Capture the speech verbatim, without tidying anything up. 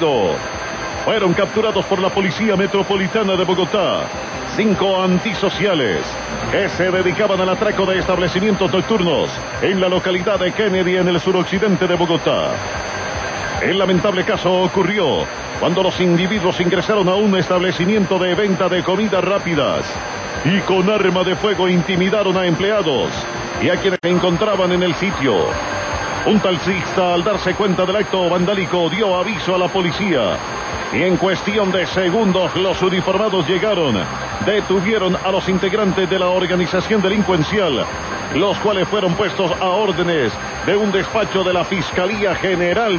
Fueron capturados por la Policía Metropolitana de Bogotá cinco antisociales que se dedicaban al atraco de establecimientos nocturnos en la localidad de Kennedy, en el suroccidente de Bogotá. El lamentable caso ocurrió cuando los individuos ingresaron a un establecimiento de venta de comidas rápidas y con arma de fuego intimidaron a empleados y a quienes se encontraban en el sitio. Un taxista, al darse cuenta del acto vandálico, dio aviso a la policía y en cuestión de segundos los uniformados llegaron, detuvieron a los integrantes de la organización delincuencial, los cuales fueron puestos a órdenes de un despacho de la Fiscalía General